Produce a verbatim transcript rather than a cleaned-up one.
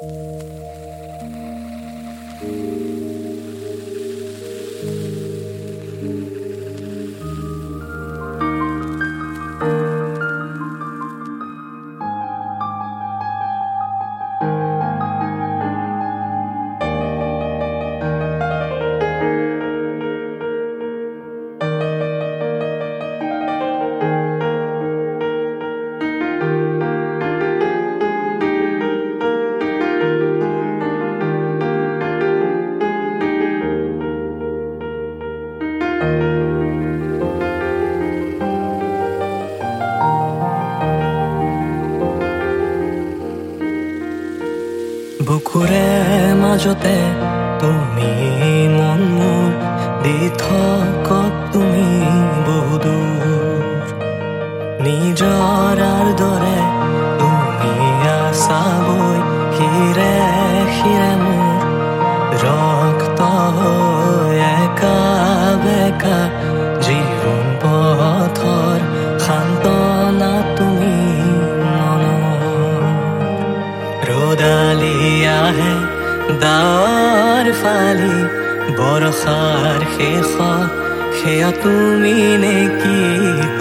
বুকুৰে মাজতে তুমি মন মোৰ দি থকত তুমি বহুদূৰ নিজৰাৰ দৰে তুমি আছাবৈ শিৰে শিৰে মোৰ ৰক্ত হৈ একা বেকা জীৱন পথৰ সান্তনা তুমি ৰ'দালি আহে ডাৱৰ ফালি বৰষাৰ শেষত সেয়া তুমি নেকি